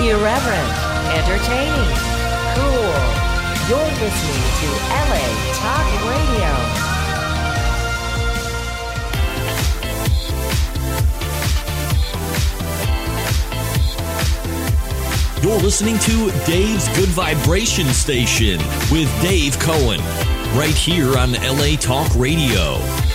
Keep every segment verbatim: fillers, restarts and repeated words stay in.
Irreverent, entertaining, cool. You're listening to L A Talk Radio. You're listening to Dave's Good Vibration Station with Dave Cohen, right here on L A Talk Radio.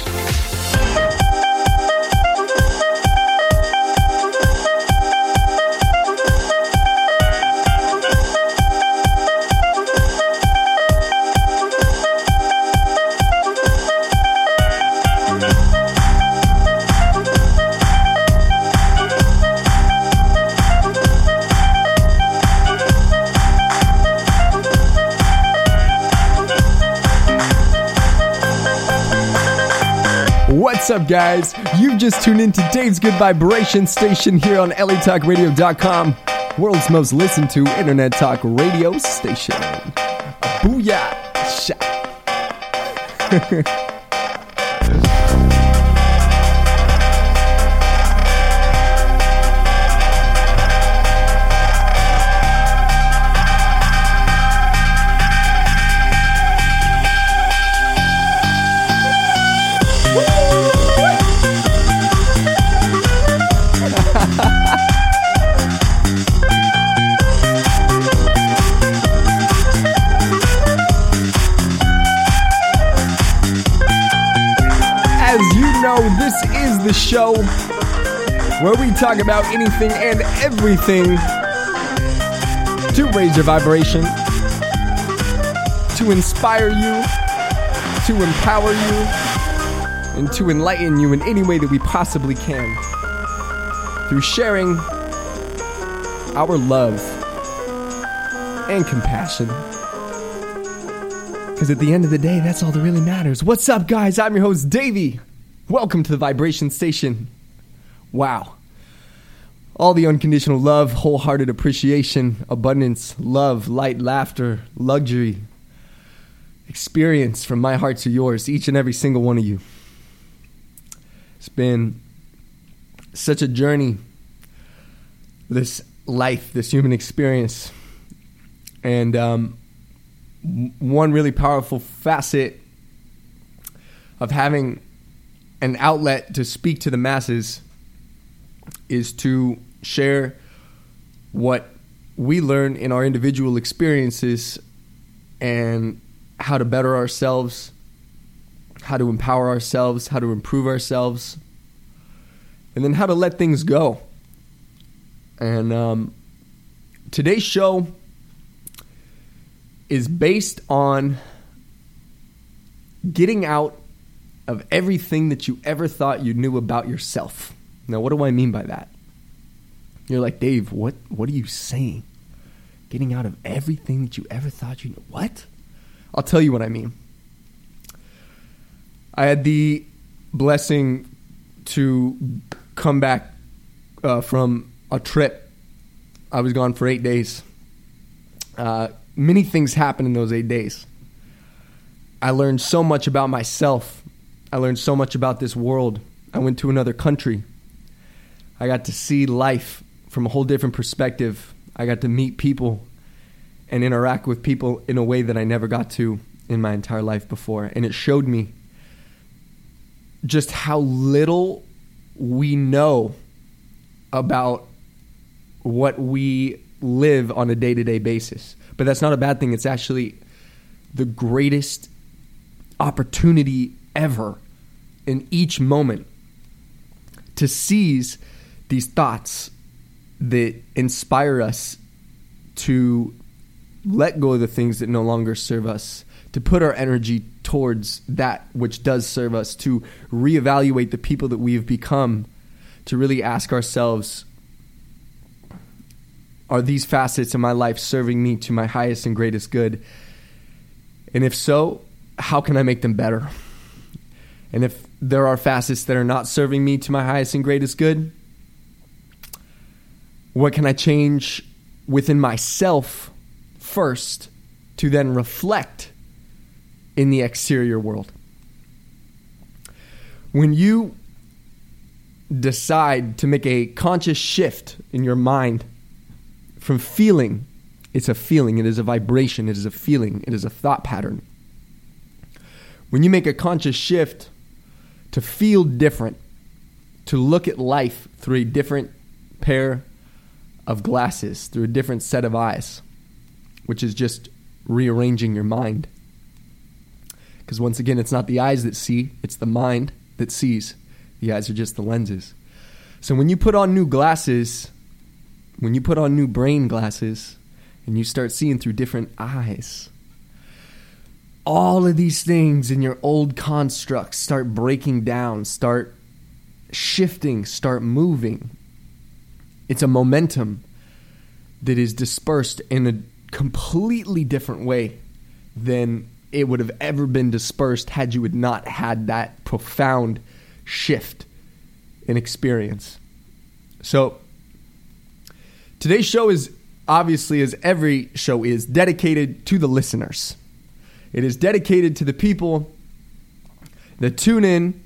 What's up, guys? You've just tuned into Dave's Good Vibration Station here on L A Talk Radio dot com, world's most listened to internet talk radio station. Booyah! Sha. This is the show where we talk about anything and everything to raise your vibration, to inspire you, to empower you, and to enlighten you in any way that we possibly can through sharing our love and compassion. Because at the end of the day, that's all that really matters. What's up, guys? I'm your host, Davey. Welcome to the Vibration Station. Wow. All the unconditional love, wholehearted appreciation, abundance, love, light, laughter, luxury, experience from my heart to yours, each and every single one of you. It's been such a journey, this life, this human experience. And um, one really powerful facet of having an outlet to speak to the masses is to share what we learn in our individual experiences and how to better ourselves, how to empower ourselves, how to improve ourselves, and then how to let things go. And um, today's show is based on getting out of everything that you ever thought you knew about yourself. Now, what do I mean by that? You're like, Dave, what, what are you saying? Getting out of everything that you ever thought you knew. What? I'll tell you what I mean. I had the blessing to come back uh, from a trip. I was gone for eight days. Uh, many things happened in those eight days. I learned so much about myself. I learned so much about this world. I went to another country. I got to see life from a whole different perspective. I got to meet people and interact with people in a way that I never got to in my entire life before. And it showed me just how little we know about what we live on a day-to-day basis. But that's not a bad thing. It's actually the greatest opportunity ever in each moment to seize these thoughts that inspire us to let go of the things that no longer serve us, to put our energy towards that which does serve us, to reevaluate the people that we have become, to really ask ourselves, are these facets of my life serving me to my highest and greatest good? And if so, how can I make them better? And if there are facets that are not serving me to my highest and greatest good, what can I change within myself first to then reflect in the exterior world? When you decide to make a conscious shift in your mind from feeling. It's a feeling. It is a vibration. It is a feeling. It is a thought pattern. When you make a conscious shift to feel different, to look at life through a different pair of glasses, through a different set of eyes, which is just rearranging your mind. Because once again, it's not the eyes that see, it's the mind that sees. The eyes are just the lenses. So when you put on new glasses, when you put on new brain glasses, and you start seeing through different eyes, all of these things in your old constructs start breaking down, start shifting, start moving. It's a momentum that is dispersed in a completely different way than it would have ever been dispersed had you had not had that profound shift in experience. So today's show is obviously, as every show is, dedicated to the listeners. It is dedicated to the people that tune in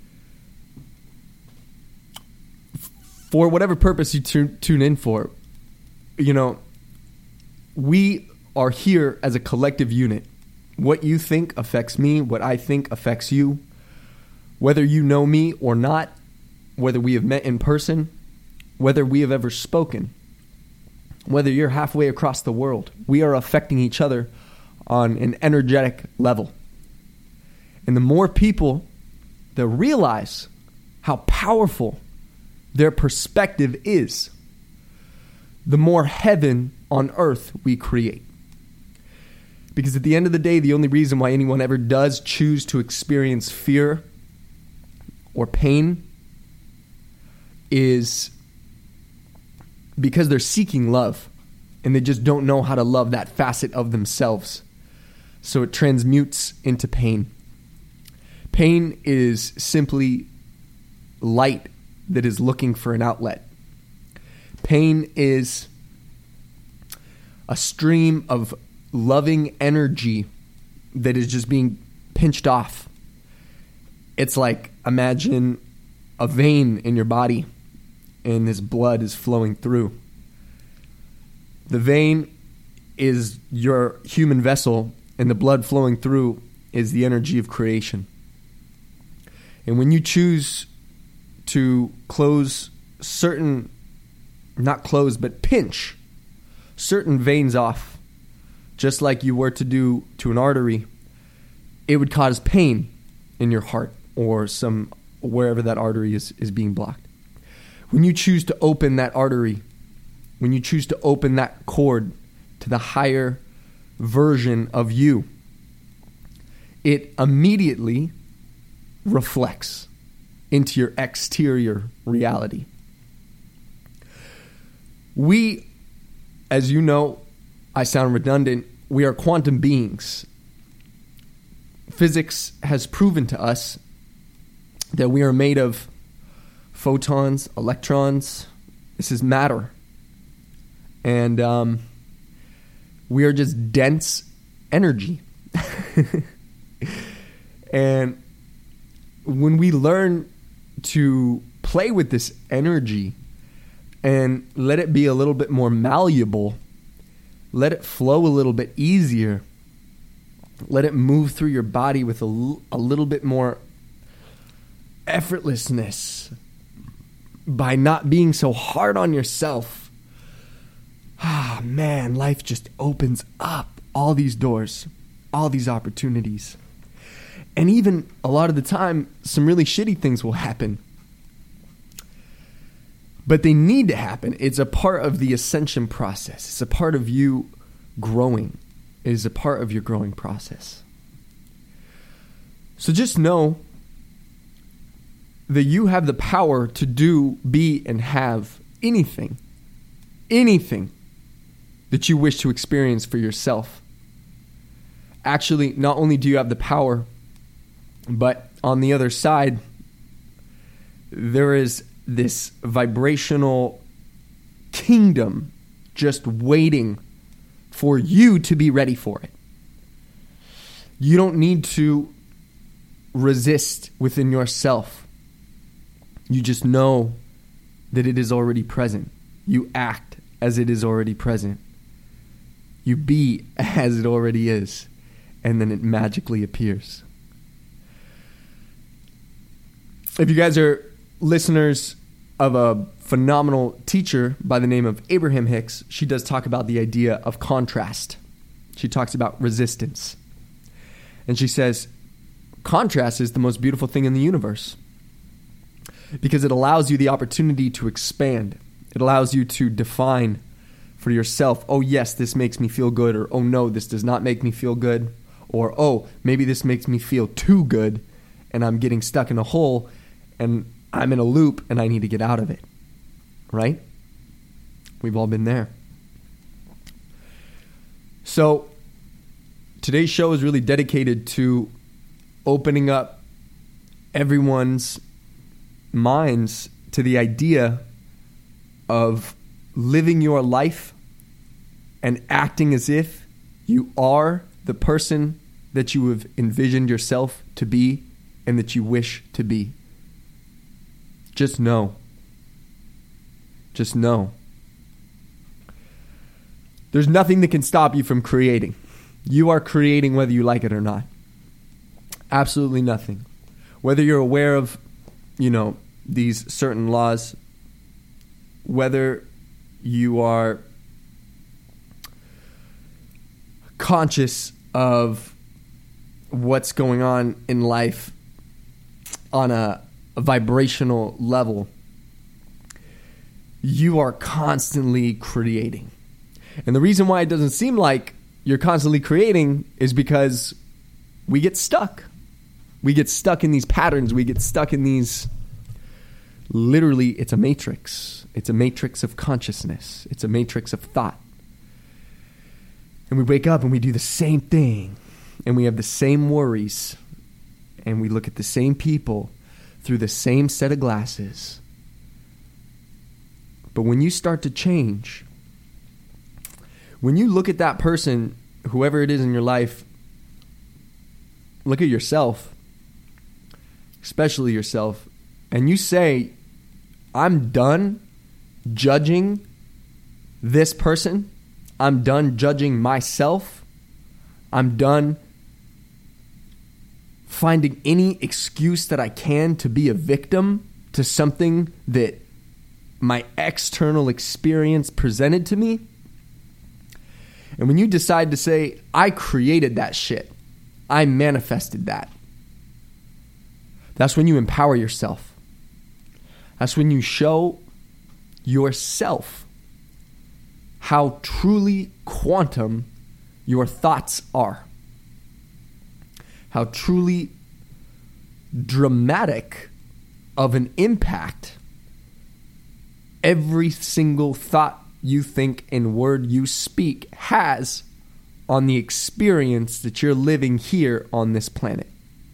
for whatever purpose you tu- tune in for. You know, we are here as a collective unit. What you think affects me. What I think affects you. Whether you know me or not, whether we have met in person, whether we have ever spoken, whether you're halfway across the world, we are affecting each other on an energetic level. And the more people that realize how powerful their perspective is, the more heaven on earth we create. Because at the end of the day, the only reason why anyone ever does choose to experience fear or pain is because they're seeking love and they just don't know how to love that facet of themselves. So it transmutes into pain. Pain is simply light that is looking for an outlet. Pain is a stream of loving energy that is just being pinched off. It's like, imagine a vein in your body and this blood is flowing through. The vein is your human vessel, and the blood flowing through is the energy of creation. And when you choose to close certain, not close, but pinch certain veins off, just like you were to do to an artery, it would cause pain in your heart or some wherever that artery is, is being blocked. When you choose to open that artery, when you choose to open that cord to the higher version of you, it immediately reflects into your exterior reality. We, as you know, I sound redundant, we are quantum beings. Physics has proven to us that we are made of photons, electrons. This is matter. And um, we are just dense energy. And when we learn to play with this energy and let it be a little bit more malleable, let it flow a little bit easier, let it move through your body with a, l- a little bit more effortlessness by not being so hard on yourself. Ah, man, life just opens up all these doors, all these opportunities. And even a lot of the time, some really shitty things will happen. But they need to happen. It's a part of the ascension process. It's a part of you growing. It is a part of your growing process. So just know that you have the power to do, be, and have anything, anything that you wish to experience for yourself. Actually, not only do you have the power, but on the other side, there is this vibrational kingdom just waiting for you to be ready for it. You don't need to resist within yourself. You just know that it is already present. You act as it is already present. You be as it already is, and then it magically appears. If you guys are listeners of a phenomenal teacher by the name of Abraham Hicks, she does talk about the idea of contrast. She talks about resistance. And she says, contrast is the most beautiful thing in the universe because it allows you the opportunity to expand. It allows you to define for yourself, oh yes, this makes me feel good, or oh no, this does not make me feel good, or oh, maybe this makes me feel too good and I'm getting stuck in a hole and I'm in a loop and I need to get out of it. Right? We've all been there. So today's show is really dedicated to opening up everyone's minds to the idea of living your life and acting as if you are the person that you have envisioned yourself to be and that you wish to be. Just know. Just know. There's nothing that can stop you from creating. You are creating whether you like it or not. Absolutely nothing. Whether you're aware of, you know, these certain laws, whether you are conscious of what's going on in life on a, a vibrational level, you are constantly creating. And the reason why it doesn't seem like you're constantly creating is because we get stuck. We get stuck in these patterns. We get stuck in these, literally, it's a matrix. It's a matrix of consciousness. It's a matrix of thought. And we wake up and we do the same thing. And we have the same worries. And we look at the same people through the same set of glasses. But when you start to change, when you look at that person, whoever it is in your life, look at yourself, especially yourself, and you say, I'm done judging this person. I'm done judging myself. I'm done finding any excuse that I can to be a victim to something that my external experience presented to me. And when you decide to say, I created that shit, I manifested that, that's when you empower yourself. That's when you show yourself how truly quantum your thoughts are. How truly dramatic of an impact every single thought you think and word you speak has on the experience that you're living here on this planet.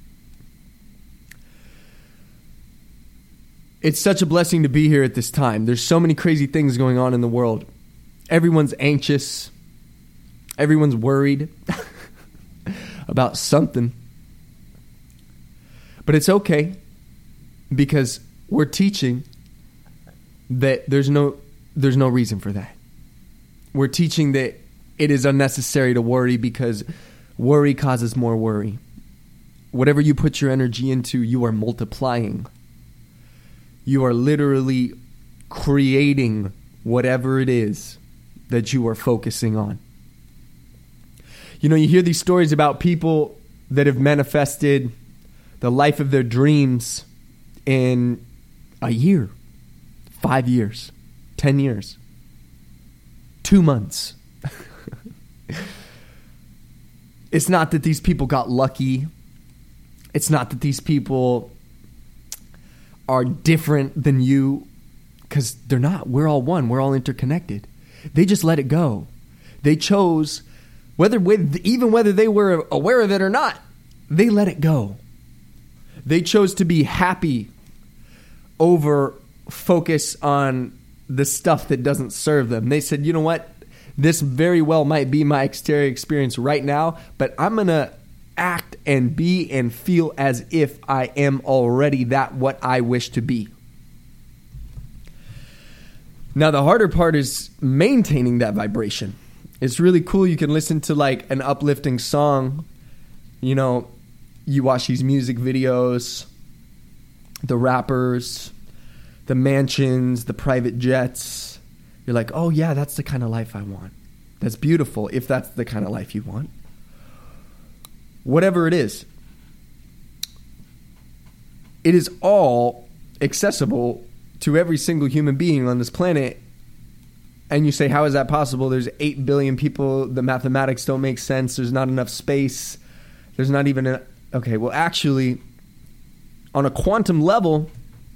It's such a blessing to be here at this time. There's so many crazy things going on in the world. Everyone's anxious. Everyone's worried about something. But it's okay because we're teaching that there's no there's no reason for that. We're teaching that it is unnecessary to worry because worry causes more worry. Whatever you put your energy into, you are multiplying. You are literally creating whatever it is that you are focusing on. You know, you hear these stories about people that have manifested the life of their dreams in a year, five years, ten years, two months. It's not that these people got lucky. It's not that these people are different than you, because they're not. We're all one. We're all interconnected. They just let it go. They chose, whether with even whether they were aware of it or not, they let it go. They chose to be happy over focus on the stuff that doesn't serve them. They said, you know what? This very well might be my exterior experience right now, but I'm going to act and be and feel as if I am already that what I wish to be. Now, the harder part is maintaining that vibration. It's really cool. You can listen to like an uplifting song. You know, you watch these music videos, the rappers, the mansions, the private jets. You're like, oh yeah, that's the kind of life I want. That's beautiful if that's the kind of life you want. Whatever it is, it is all accessible to every single human being on this planet. And you say, how is that possible? There's eight billion people. The mathematics don't make sense. There's not enough space. There's not even a... Okay, well, actually, on a quantum level,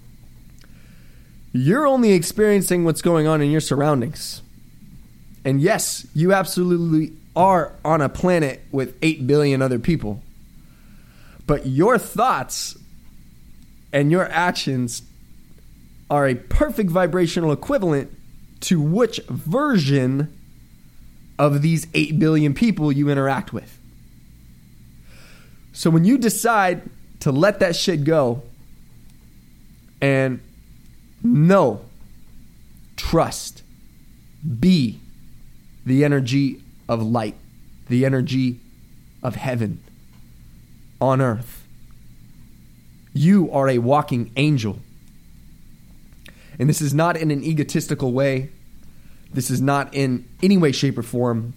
you're only experiencing what's going on in your surroundings. And yes, you absolutely are on a planet with eight billion other people. But your thoughts and your actions are a perfect vibrational equivalent to which version of these eight billion people you interact with. So when you decide to let that shit go and know, trust, be the energy of light, the energy of heaven on earth, you are a walking angel. And this is not in an egotistical way. This is not in any way, shape, or form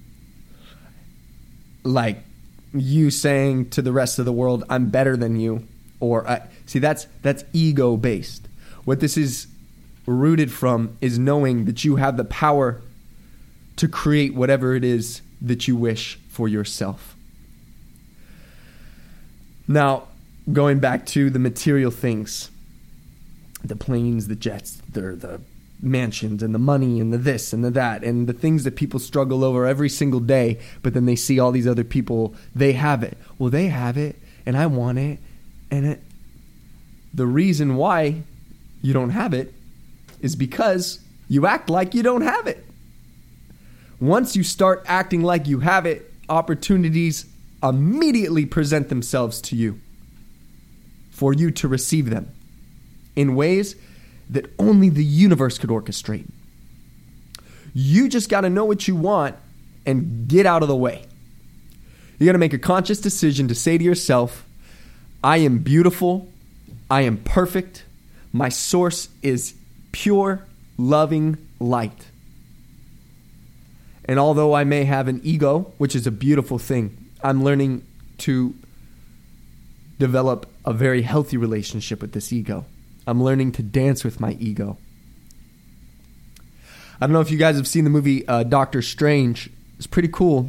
like you saying to the rest of the world, I'm better than you. Or uh, see, that's that's ego-based. What this is rooted from is knowing that you have the power to create whatever it is that you wish for yourself. Now, going back to the material things, the planes, the jets, the, the mansions, and the money, and the this, and the that, and the things that people struggle over every single day, but then they see all these other people, they have it. Well, they have it, and I want it, and it. The reason why you don't have it is because you act like you don't have it. Once you start acting like you have it, opportunities immediately present themselves to you for you to receive them in ways that only the universe could orchestrate. You just got to know what you want and get out of the way. You got to make a conscious decision to say to yourself, I am beautiful. I am perfect. My source is pure, loving light. And although I may have an ego, which is a beautiful thing, I'm learning to develop a very healthy relationship with this ego. I'm learning to dance with my ego. I don't know if you guys have seen the movie uh, Doctor Strange. It's pretty cool.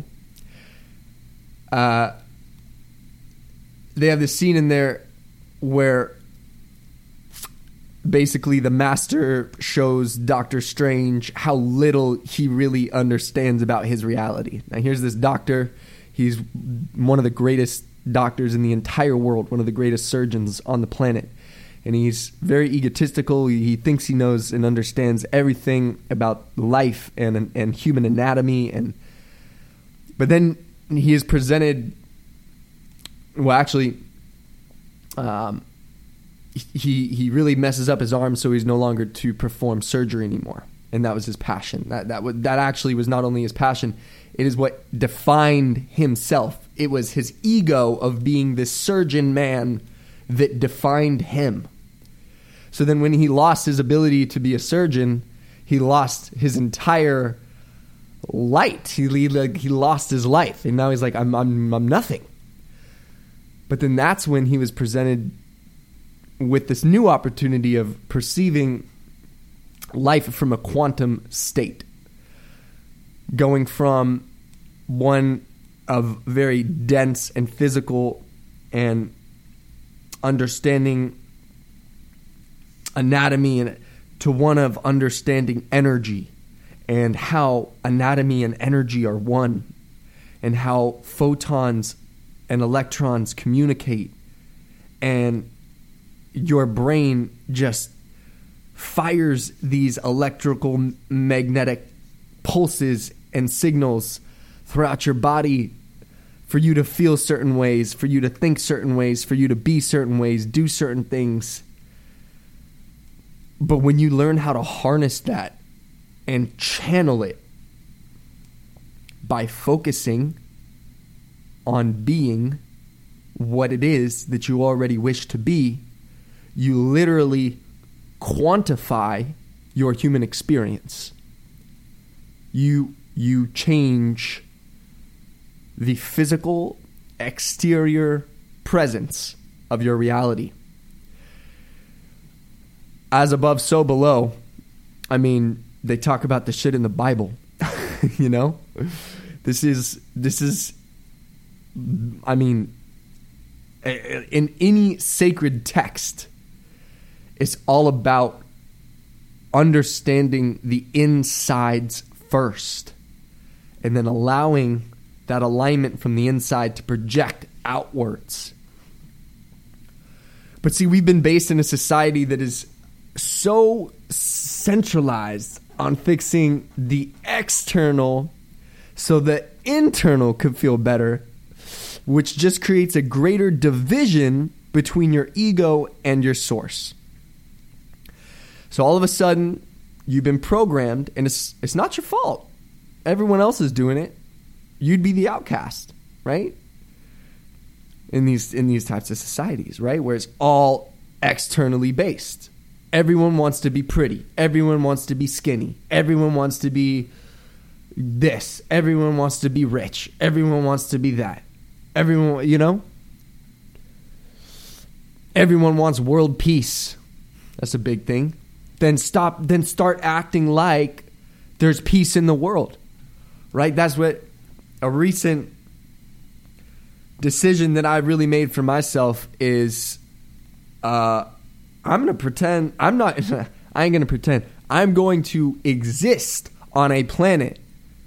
Uh, they have this scene in there where basically the master shows Doctor Strange how little he really understands about his reality. Now here's this doctor. He's one of the greatest doctors in the entire world, one of the greatest surgeons on the planet. And he's very egotistical. He thinks he knows and understands everything about life and and human anatomy. And but then he is presented. Well, actually, um, he he really messes up his arm, so he's no longer to perform surgery anymore. And that was his passion. That that would, that actually was not only his passion; it is what defined himself. It was his ego of being this surgeon man that defined him. So then when he lost his ability to be a surgeon, he lost his entire light. He, like, he lost his life. And now he's like, I'm, I'm, I'm nothing. But then that's when he was presented with this new opportunity of perceiving life from a quantum state. Going from one of very dense and physical and understanding anatomy and to one of understanding energy and how anatomy and energy are one and how photons and electrons communicate, and your brain just fires these electrical magnetic pulses and signals throughout your body for you to feel certain ways, for you to think certain ways, for you to be certain ways, do certain things. But when you learn how to harness that and channel it by focusing on being what it is that you already wish to be, you literally quantify your human experience. You you change the physical exterior presence of your reality. As above, so below. I mean, they talk about the shit in the Bible. You know? This is this is I mean, in any sacred text, it's all about understanding the insides first and then allowing that alignment from the inside to project outwards. But see, we've been based in a society that is so centralized on fixing the external so the internal could feel better, which just creates a greater division between your ego and your source. So all of a sudden, you've been programmed, and it's it's not your fault. Everyone else is doing it. You'd be the outcast, right? In these in these types of societies, right? Where it's all externally based. Everyone wants to be pretty. Everyone wants to be skinny. Everyone wants to be this. Everyone wants to be rich. Everyone wants to be that. Everyone, you know? Everyone wants world peace. That's a big thing. Then stop, then start acting like there's peace in the world, right? That's what a recent decision that I really made for myself is, uh, I'm going to pretend, I'm not, I ain't going to pretend, I'm going to exist on a planet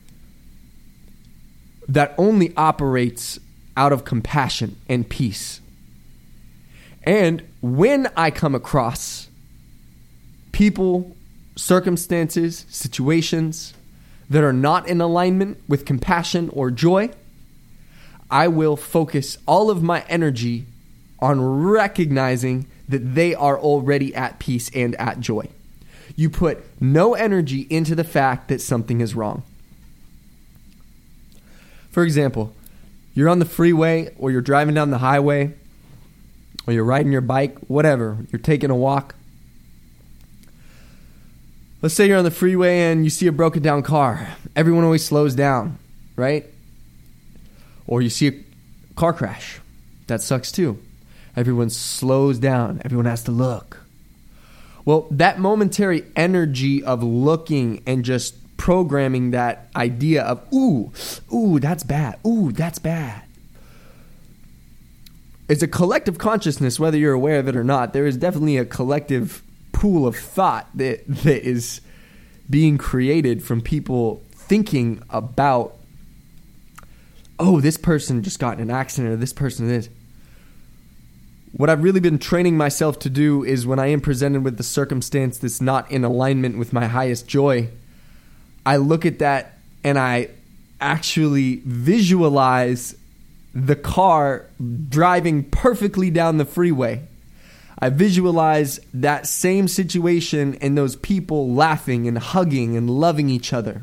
that only operates out of compassion and peace. And when I come across people, circumstances, situations that are not in alignment with compassion or joy, I will focus all of my energy on recognizing that they are already at peace and at joy. You put no energy into the fact that something is wrong. For example, you're on the freeway or you're driving down the highway or you're riding your bike, whatever, you're taking a walk. Let's say you're on the freeway and you see a broken down car. Everyone always slows down, right? Or you see a car crash. That sucks too. Everyone slows down. Everyone has to look. Well, that momentary energy of looking and just programming that idea of, ooh, ooh, that's bad. Ooh, that's bad. It's a collective consciousness, whether you're aware of it or not. There is definitely a collective pool of thought that that is being created from people thinking about, oh, this person just got in an accident or this person is. What I've really been training myself to do is when I am presented with the circumstance that's not in alignment with my highest joy, I look at that and I actually visualize the car driving perfectly down the freeway. I visualize that same situation and those people laughing and hugging and loving each other.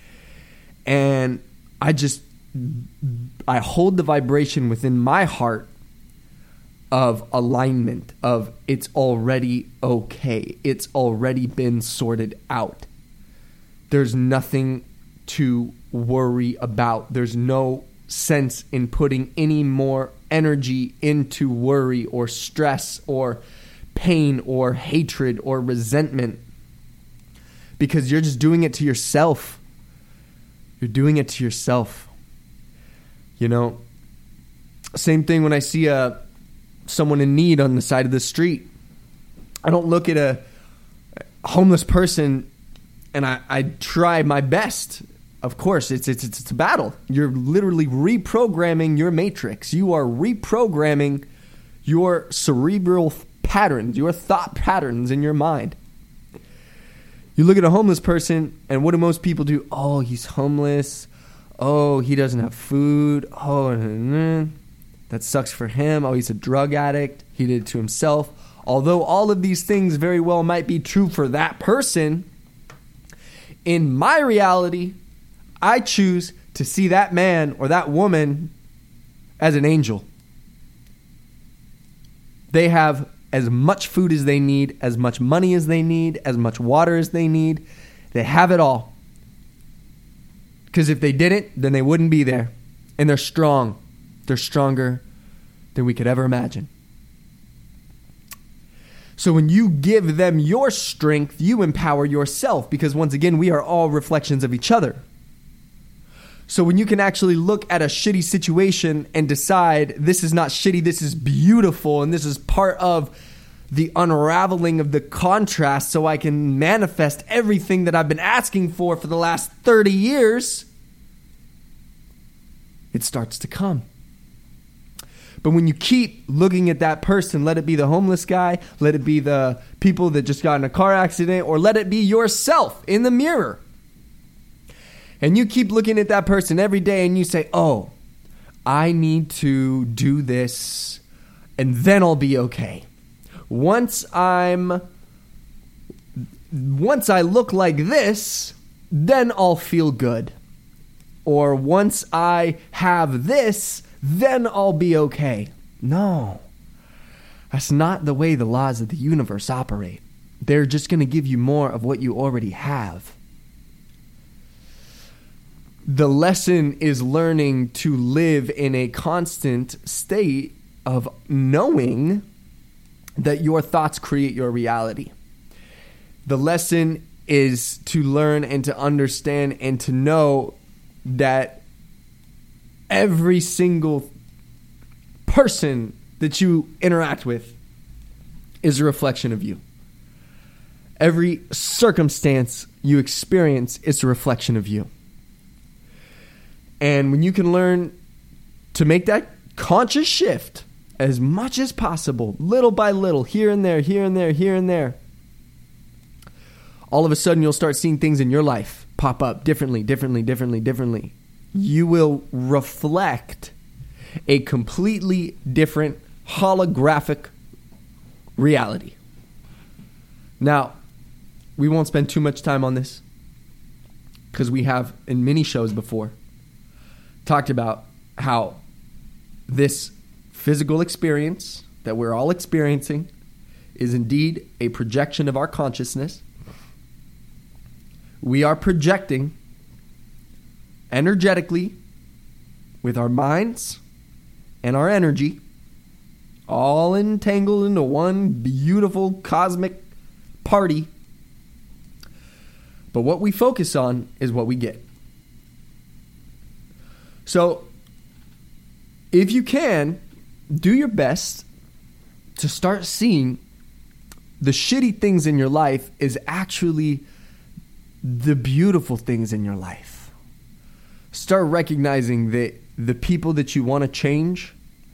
And I just, I hold the vibration within my heart of alignment, of it's already okay. It's already been sorted out. There's nothing to worry about. There's no sense in putting any more energy into worry or stress or pain or hatred or resentment, because you're just doing it to yourself. You're doing it to yourself. You know, same thing when I see a someone in need on the side of the street. I don't look at a homeless person and I, I try my best. Of course, it's, it's it's a battle. You're literally reprogramming your matrix. You are reprogramming your cerebral patterns, your thought patterns in your mind. You look at a homeless person, and what do most people do? Oh, he's homeless. Oh, he doesn't have food. Oh, that sucks for him. Oh, he's a drug addict. He did it to himself. Although all of these things very well might be true for that person, In my reality, I choose to see that man or that woman as an angel. They have as much food as they need, as much money as they need, as much water as they need. They have it all. Because if they didn't, then they wouldn't be there. And they're strong. They're stronger than we could ever imagine. So when you give them your strength, you empower yourself. Because once again, we are all reflections of each other. So when you can actually look at a shitty situation and decide this is not shitty, this is beautiful, and this is part of the unraveling of the contrast so I can manifest everything that I've been asking for for the last thirty years, it starts to come. But when you keep looking at that person, let it be the homeless guy, let it be the people that just got in a car accident, or let it be yourself in the mirror, and you keep looking at that person every day and you say, oh, I need to do this and then I'll be okay. Once I'm, once I look like this, then I'll feel good. Or once I have this, then I'll be okay. No, that's not the way the laws of the universe operate. They're just going to give you more of what you already have. The lesson is learning to live in a constant state of knowing that your thoughts create your reality. The lesson is to learn and to understand and to know that every single person that you interact with is a reflection of you. Every circumstance you experience is a reflection of you. And when you can learn to make that conscious shift as much as possible, little by little, here and there, here and there, here and there, all of a sudden you'll start seeing things in your life pop up differently, differently, differently, differently. You will reflect a completely different holographic reality. Now, we won't spend too much time on this because we have in many shows before talked about how this physical experience that we're all experiencing is indeed a projection of our consciousness. We are projecting energetically with our minds and our energy, all entangled into one beautiful cosmic party. But what we focus on is what we get. So, if you can, do your best to start seeing the shitty things in your life is actually the beautiful things in your life. Start recognizing that the people that you want to change,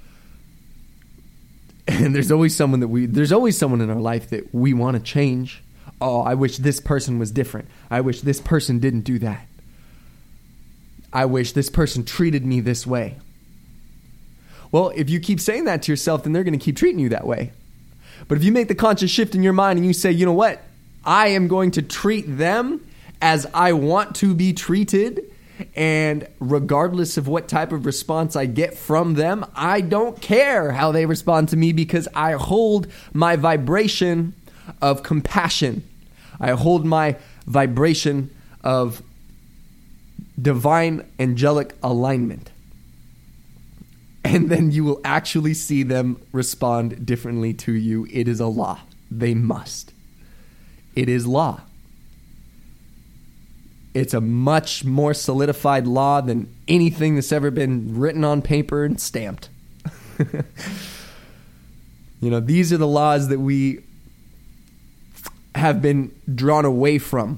and there's always someone that we, there's always someone in our life that we want to change. Oh, I wish this person was different. I wish this person didn't do that. I wish this person treated me this way. Well, if you keep saying that to yourself, then they're going to keep treating you that way. But if you make the conscious shift in your mind and you say, you know what? I am going to treat them as I want to be treated. And regardless of what type of response I get from them, I don't care how they respond to me because I hold my vibration of compassion. I hold my vibration of divine angelic alignment. And then you will actually see them respond differently to you. It is a law. They must. It is law. It's a much more solidified law than anything that's ever been written on paper and stamped. You know, these are the laws that we have been drawn away from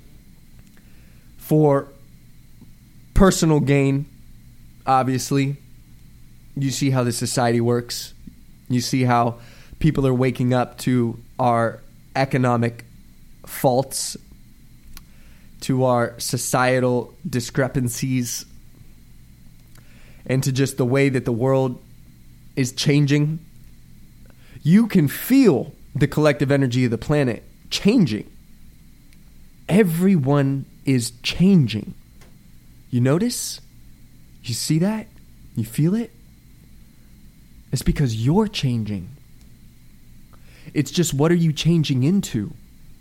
for personal gain, obviously. You see how the society works. You see how people are waking up to our economic faults, to our societal discrepancies, and to just the way that the world is changing. You can feel the collective energy of the planet changing. Everyone is changing. You notice? You see that? You feel it? It's because you're changing. It's just, what are you changing into?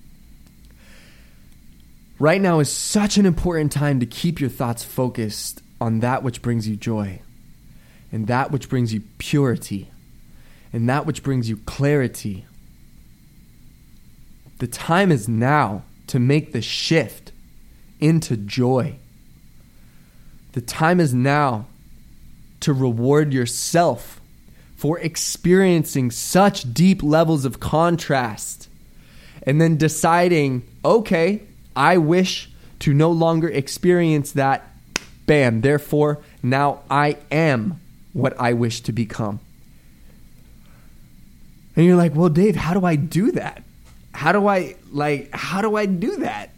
Right now is such an important time to keep your thoughts focused on that which brings you joy, and that which brings you purity, and that which brings you clarity. The time is now to make the shift into joy. The time is now to reward yourself for experiencing such deep levels of contrast, and then deciding, okay, I wish to no longer experience that. Bam. Therefore, now I am what I wish to become. And you're like, well, Dave, how do I do that? How do I, like, how do I do that?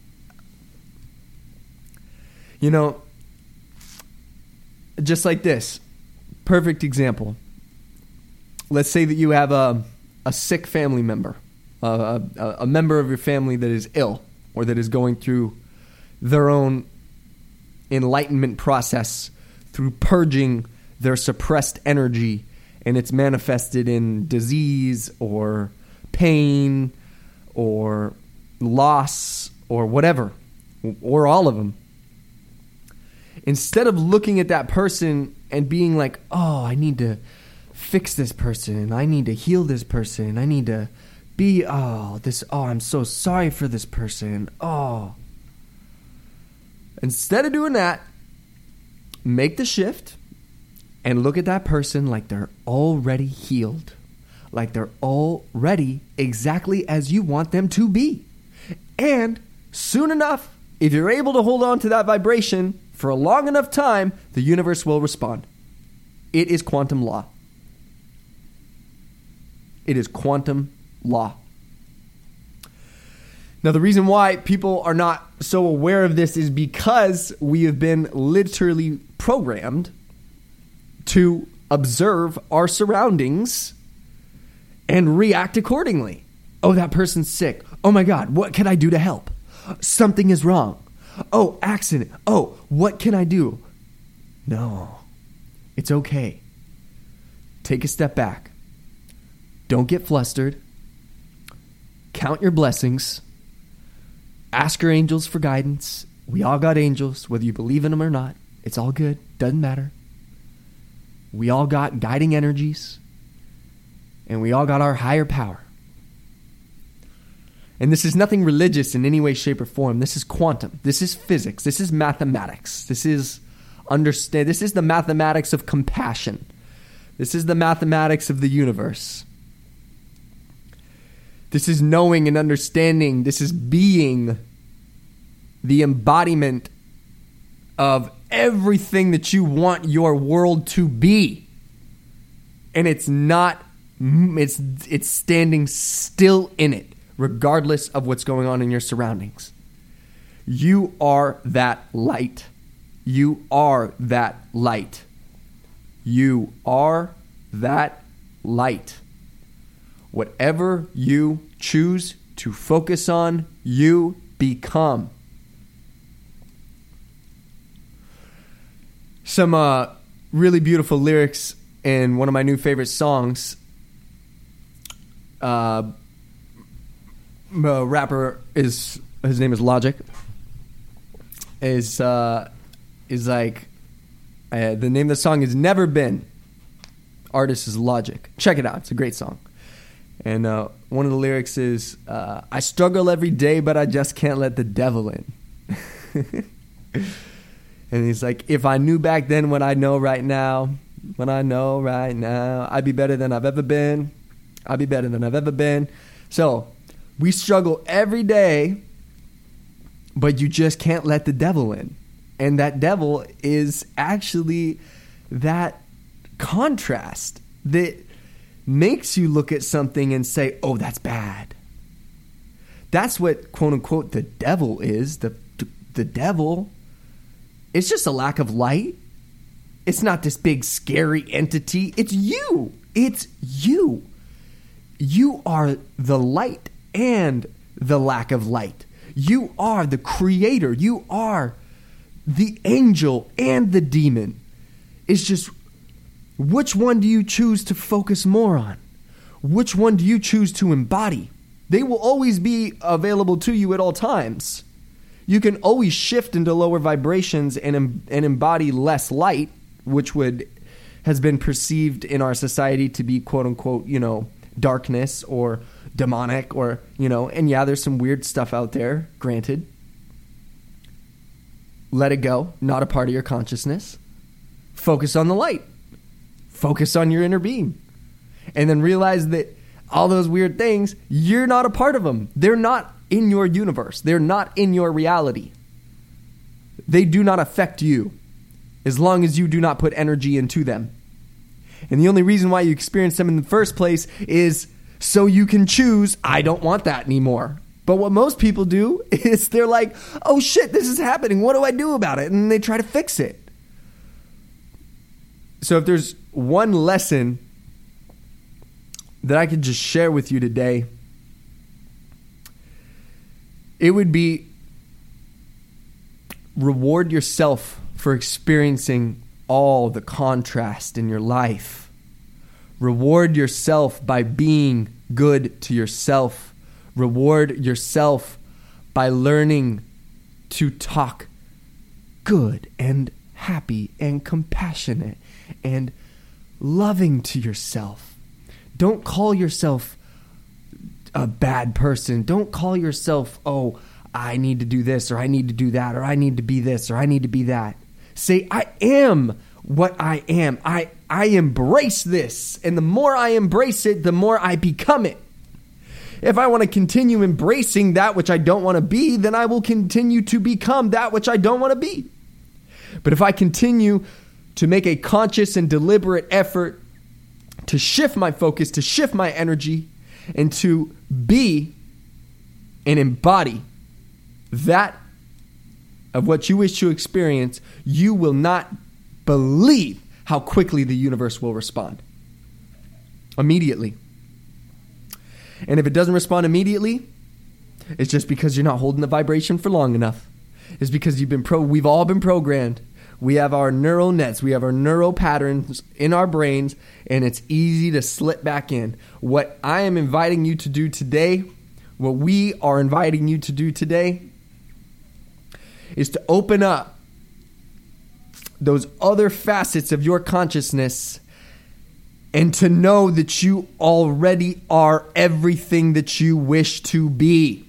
You know, just like this. Perfect example. Let's say that you have a, a sick family member, a, a, a member of your family that is ill or that is going through their own enlightenment process through purging their suppressed energy, and it's manifested in disease or pain or loss or whatever, or all of them. Instead of looking at that person and being like, oh, I need to fix this person, I need to heal this person, I need to be, oh, this, oh, I'm so sorry for this person, oh. Instead of doing that, make the shift and look at that person like they're already healed, like they're already exactly as you want them to be. And soon enough, if you're able to hold on to that vibration for a long enough time, the universe will respond. It is quantum law. It is quantum law. Now, the reason why people are not so aware of this is because we have been literally programmed to observe our surroundings and react accordingly. Oh, that person's sick. Oh my God, what can I do to help? Something is wrong. Oh, accident. Oh, what can I do? No, it's okay. Take a step back. Don't get flustered. Count your blessings. Ask your angels for guidance. We all got angels, whether you believe in them or not. It's all good. Doesn't matter. We all got guiding energies. And we all got our higher power. And this is nothing religious in any way, shape, or form. This is quantum. This is physics. This is mathematics. This is understand. This is the mathematics of compassion. This is the mathematics of the universe. This is knowing and understanding. This is being the embodiment of everything that you want your world to be. And it's not, it's, it's standing still in it, regardless of what's going on in your surroundings. You are that light. You are that light. You are that light. Whatever you choose to focus on, you become. Some uh, really beautiful lyrics in one of my new favorite songs. Uh, a rapper is his name is Logic. Is uh, is like uh, the name of the song is Never Been. Artist is Logic. Check it out. It's a great song. And uh, one of the lyrics is, uh, I struggle every day, but I just can't let the devil in. And he's like, if I knew back then what I know right now, what I know right now, I'd be better than I've ever been. I'd be better than I've ever been. So we struggle every day, but you just can't let the devil in. And that devil is actually that contrast that makes you look at something and say, oh, that's bad. That's what, quote unquote, the devil is. The, the devil, it's just a lack of light. It's not this big scary entity. It's you. It's you. You are the light and the lack of light. You are the creator. You are the angel and the demon. It's just, which one do you choose to focus more on? Which one do you choose to embody? They will always be available to you at all times. You can always shift into lower vibrations and, and embody less light, which would has been perceived in our society to be quote unquote, you know, darkness or demonic or, you know, and yeah, there's some weird stuff out there, granted. Let it go, not a part of your consciousness. Focus on the light. Focus on your inner being. And then realize that all those weird things, you're not a part of them. They're not in your universe. They're not in your reality. They do not affect you as long as you do not put energy into them. And the only reason why you experience them in the first place is so you can choose, I don't want that anymore. But what most people do is they're like, oh shit, this is happening. What do I do about it? And they try to fix it. So if there's one lesson that I could just share with you today, it would be reward yourself for experiencing all the contrast in your life. Reward yourself by being good to yourself. Reward yourself by learning to talk good and happy and compassionate and loving to yourself. Don't call yourself a bad person. Don't call yourself, oh, I need to do this or I need to do that or I need to be this or I need to be that. Say, I am what I am. I, I embrace this. And the more I embrace it, the more I become it. If I want to continue embracing that which I don't want to be, then I will continue to become that which I don't want to be. But if I continue to make a conscious and deliberate effort to shift my focus, to shift my energy, and to be and embody that of what you wish to experience, you will not believe how quickly the universe will respond. Immediately. And if it doesn't respond immediately, it's just because you're not holding the vibration for long enough. It's because you've been pro. We've all been programmed. We have our neural nets. We have our neural patterns in our brains, and it's easy to slip back in. What I am inviting you to do today, what we are inviting you to do today, is to open up those other facets of your consciousness and to know that you already are everything that you wish to be.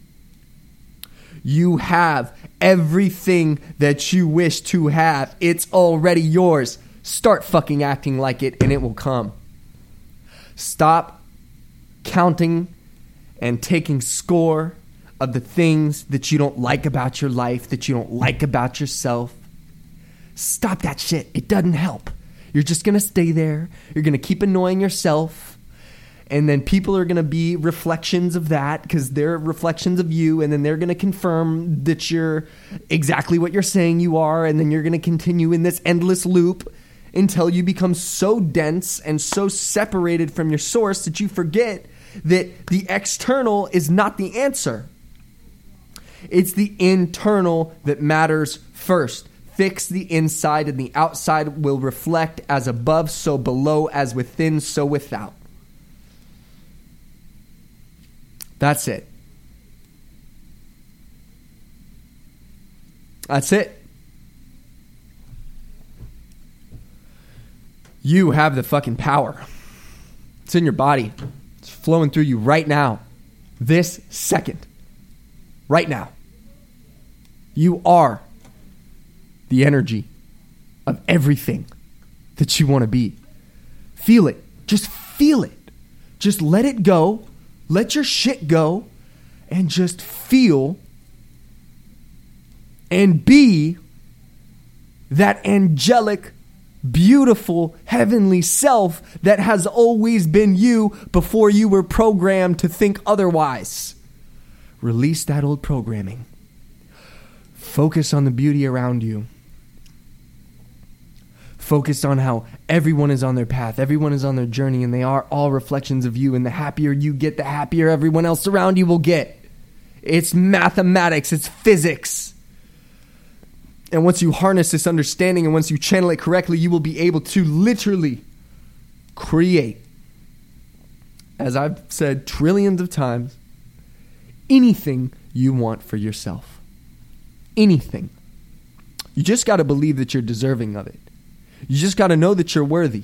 You have everything that you wish to have. It's already yours. Start fucking acting like it and it will come. Stop counting and taking score of the things that you don't like about your life, that you don't like about yourself. Stop that shit. It doesn't help. You're just going to stay there. You're going to keep annoying yourself. And then people are going to be reflections of that because they're reflections of you. And then they're going to confirm that you're exactly what you're saying you are. And then you're going to continue in this endless loop until you become so dense and so separated from your source that you forget that the external is not the answer. It's the internal that matters first. Fix the inside and the outside will reflect as above, so below, as within, so without. That's it. That's it. You have the fucking power. It's in your body. It's flowing through you right now. This second. Right now. You are the energy of everything that you want to be. Feel it. Just feel it. Just let it go. Let your shit go. And just feel and be that angelic, beautiful, heavenly self that has always been you before you were programmed to think otherwise. Release that old programming. Focus on the beauty around you. Focus on how everyone is on their path. Everyone is on their journey, and they are all reflections of you. And the happier you get, the happier everyone else around you will get. It's mathematics. It's physics. And once you harness this understanding and once you channel it correctly, you will be able to literally create, as I've said trillions of times, anything you want for yourself. Anything. You just got to believe that you're deserving of it. You just got to know that you're worthy.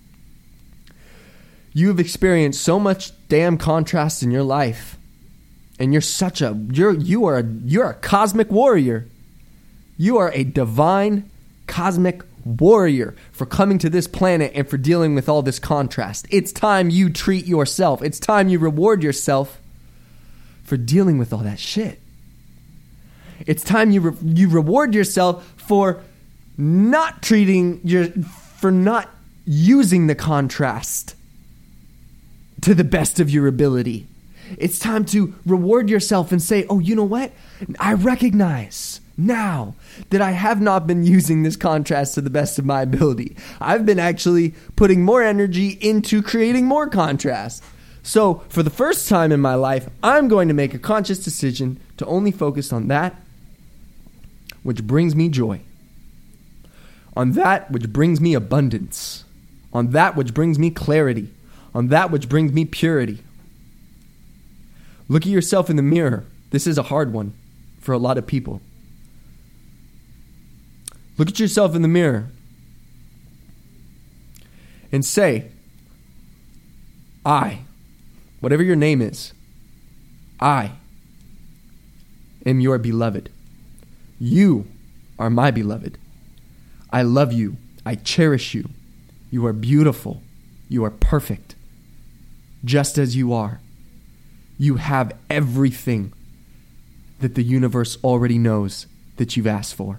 You have experienced so much damn contrast in your life, and you're such a you're you are a, you're a cosmic warrior. You are a divine cosmic warrior for coming to this planet and for dealing with all this contrast. It's time you treat yourself. It's time you reward yourself for dealing with all that shit. It's time you re- you reward yourself for not treating your for not using the contrast to the best of your ability. It's time to reward yourself and say, oh, you know what? I recognize now that I have not been using this contrast to the best of my ability. I've been actually putting more energy into creating more contrast. So for the first time in my life, I'm going to make a conscious decision to only focus on that which brings me joy, on that which brings me abundance, on that which brings me clarity, on that which brings me purity. Look at yourself in the mirror. This is a hard one for a lot of people. Look at yourself in the mirror and say, I, whatever your name is, I am your beloved. You are my beloved. I love you. I cherish you. You are beautiful. You are perfect. Just as you are. You have everything that the universe already knows that you've asked for.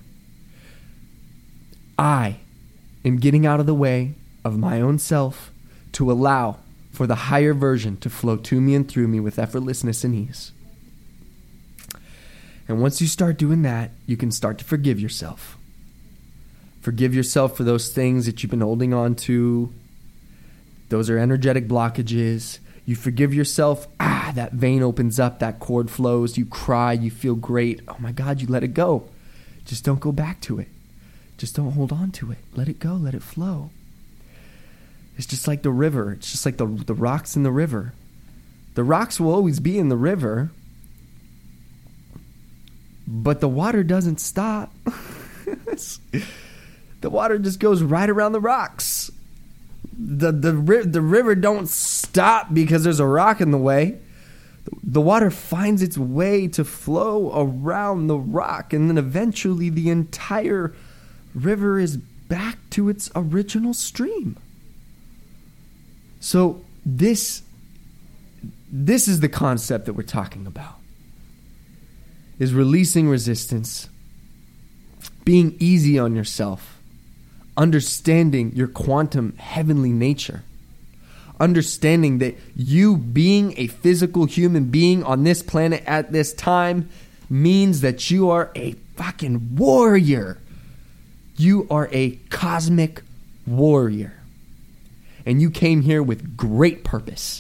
I am getting out of the way of my own self to allow for the higher version to flow to me and through me with effortlessness and ease. And once you start doing that, you can start to forgive yourself. Forgive yourself for those things that you've been holding on to. Those are energetic blockages. You forgive yourself. Ah, that vein opens up. That cord flows. You cry. You feel great. Oh my God, you let it go. Just don't go back to it. Just don't hold on to it. Let it go. Let it flow. It's just like the river. It's just like the, the rocks in the river. The rocks will always be in the river, but the water doesn't stop. The water just goes right around the rocks. The, the, the river don't stop because there's a rock in the way. The water finds its way to flow around the rock, and then eventually the entire river is back to its original stream. So this, this is the concept that we're talking about. Is releasing resistance, being easy on yourself, understanding your quantum heavenly nature, understanding that you being a physical human being on this planet at this time means that you are a fucking warrior. You are a cosmic warrior. And you came here with great purpose.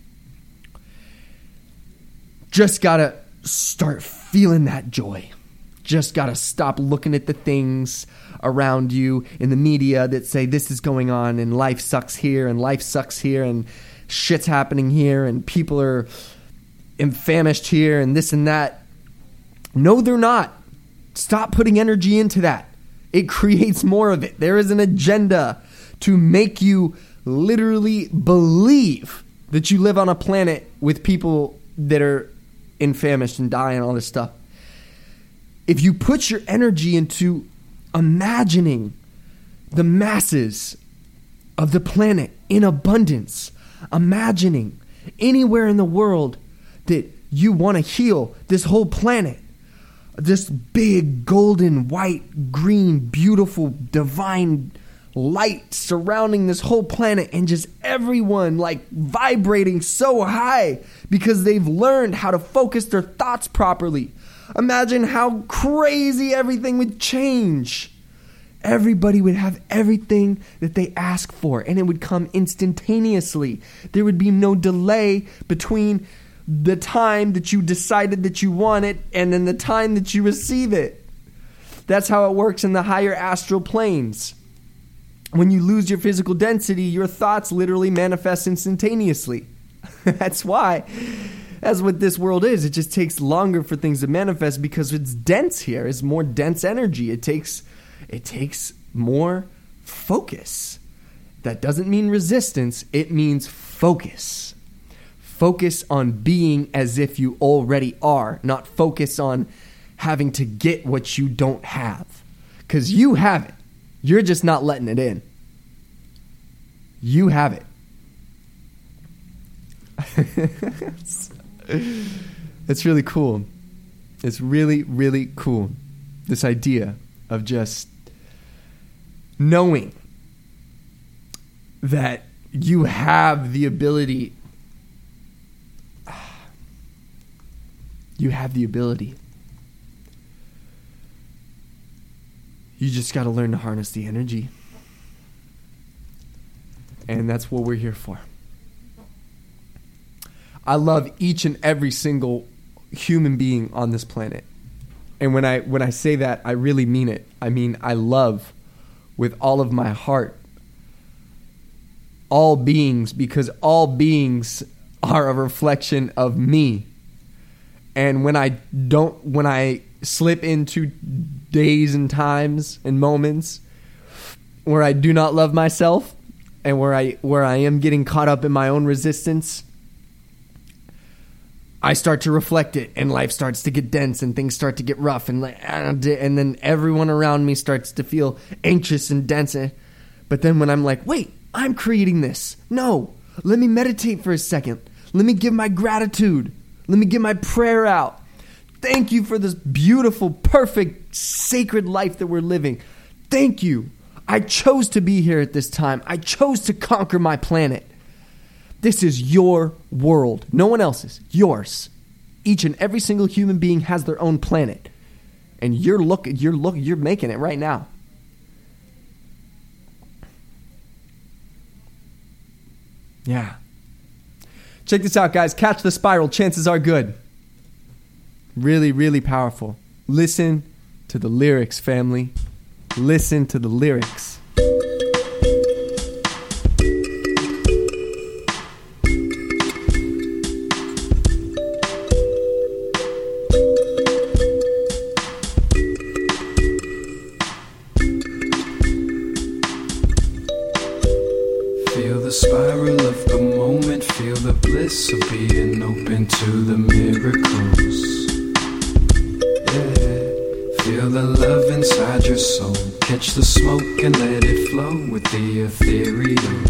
Just gotta start feeling that joy. Just gotta stop looking at the things around you in the media that say this is going on and life sucks here and life sucks here and shit's happening here and people are famished here and this and that. No, they're not. Stop putting energy into that. It creates more of it. There is an agenda to make you literally believe that you live on a planet with people that are infamished and die and all this stuff. If you put your energy into imagining the masses of the planet in abundance, imagining anywhere in the world that you want to heal this whole planet, this big golden, white, green, beautiful, divine light surrounding this whole planet and just everyone like vibrating so high because they've learned how to focus their thoughts properly. Imagine how crazy everything would change. Everybody would have everything that they ask for and it would come instantaneously. There would be no delay between the time that you decided that you want it and then the time that you receive it. That's how it works in the higher astral planes. When you lose your physical density, your thoughts literally manifest instantaneously. That's why, that's what this world is. It just takes longer for things to manifest because it's dense here. It's more dense energy. It takes, it takes more focus. That doesn't mean resistance. It means focus. Focus on being as if you already are, not focus on having to get what you don't have. Because you have it. You're just not letting it in. You have it. It's really cool. It's really, really cool. This idea of just knowing that you have the ability. You have the ability. You just got to learn to harness the energy. And that's what we're here for. I love each and every single human being on this planet. And when I when I say that, I really mean it. I mean, I love with all of my heart all beings, because all beings are a reflection of me. And when I don't, when I slip into days and times and moments where I do not love myself and where I where I am getting caught up in my own resistance, I start to reflect it, and life starts to get dense, and things start to get rough, and and then everyone around me starts to feel anxious and dense. But then when I'm like, wait, I'm creating this. No, let me meditate for a second. Let me give my gratitude. Let me get my prayer out. Thank you for this beautiful, perfect, sacred life that we're living. Thank you. I chose to be here at this time. I chose to conquer my planet. This is your world. No one else's. Yours. Each and every single human being has their own planet. And you're look, you're look, you're making it right now. Yeah. Check this out, guys. Catch the Spiral. Chances are good. Really, really powerful. Listen to the lyrics, family. Listen to the lyrics. Feel the spiral of the moment, feel the bliss of being open to the miracles. Yeah, feel the love inside your soul, catch the smoke and let it flow with the ethereal.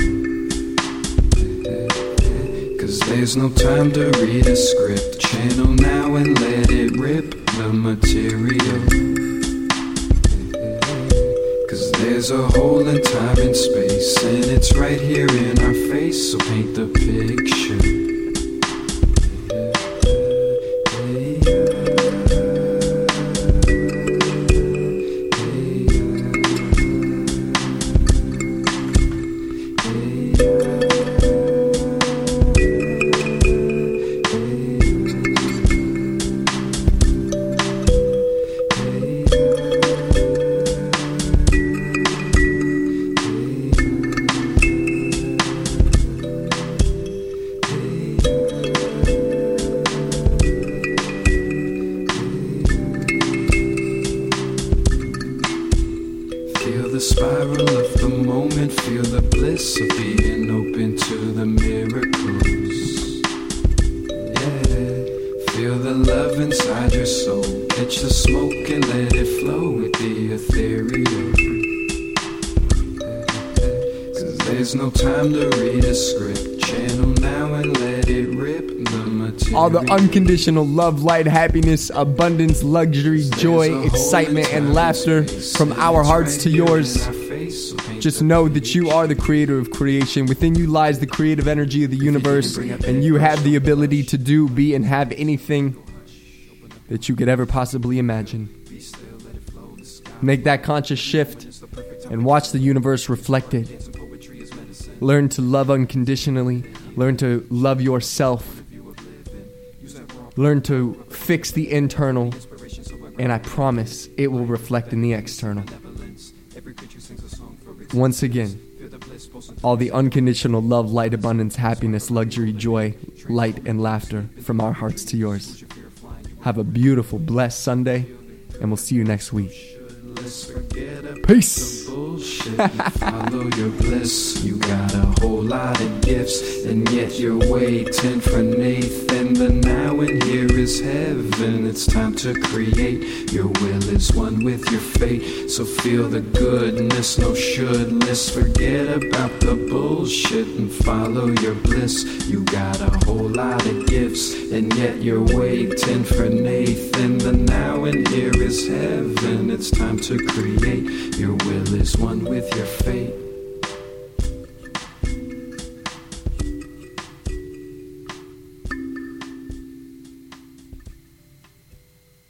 Cause there's no time to read a script, channel now and let it rip the material. There's a hole in time and space, and it's right here in our face, so paint the picture. All the unconditional love, light, happiness, abundance, luxury, joy, excitement, and laughter from our hearts to yours. Just know that you are the creator of creation. Within you lies the creative energy of the universe, and you have the ability to do, be, and have anything that you could ever possibly imagine. Make that conscious shift and watch the universe reflect it. Learn to love unconditionally. Learn to love yourself. Learn to fix the internal, and I promise it will reflect in the external. Once again, all the unconditional love, light, abundance, happiness, luxury, joy, light, and laughter from our hearts to yours. Have a beautiful, blessed Sunday, and we'll see you next week. Peace. Follow your bliss. You got a whole lot of gifts, and yet you're waiting for Nathan. The now and here is heaven. It's time to create. Your will is one with your fate. So feel the goodness, no shouldness. Forget about the bullshit and follow your bliss. You got a whole lot of gifts, and yet you're waiting for Nathan. The now and here is heaven. It's time to create. Your will is one with your fate.